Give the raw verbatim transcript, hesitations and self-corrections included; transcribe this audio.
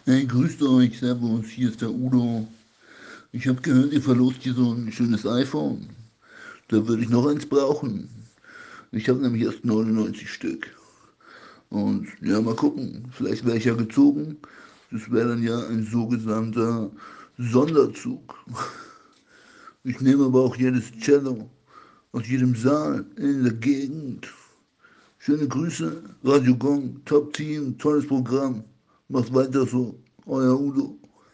Hey, grüßt euch, Servus, hier ist der Udo. Ich habe gehört, ihr verlost hier so ein schönes iPhone. Da würde ich noch eins brauchen. Ich habe nämlich erst neunundneunzig Stück. Und ja, mal gucken, vielleicht wäre ich ja gezogen. Das wäre dann ja ein sogenannter Sonderzug. Ich nehme aber auch jedes Cello aus jedem Saal in der Gegend. Schöne Grüße, Radio Gong, Top Team, tolles Programm. Macht weiter so, euer Udo.